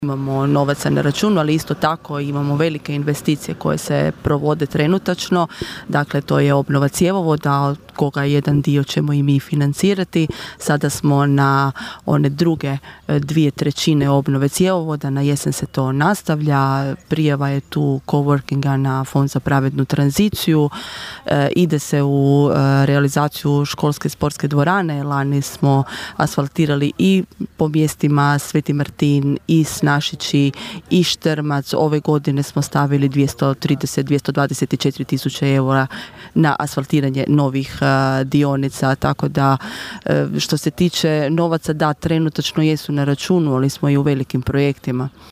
Imamo novaca na računu, ali isto tako imamo velike investicije koje se provode trenutačno. Dakle, to je obnova cjevovoda, od koga jedan dio ćemo i mi financirati. Sada smo na one druge 2/3 obnove cjevovoda, na jesen se to nastavlja. Prijava je tu coworkinga na Fond za pravednu tranziciju. Ide se u realizaciju školske sportske dvorane. Lani smo asfaltirali i po mjestima Sveti Martin i Snašići i Štrmac. Ove godine smo stavili 224 tisuće eura na asfaltiranje novih dionica, tako da što se tiče novaca, da, trenutačno jesu na računu, ali smo i u velikim projektima.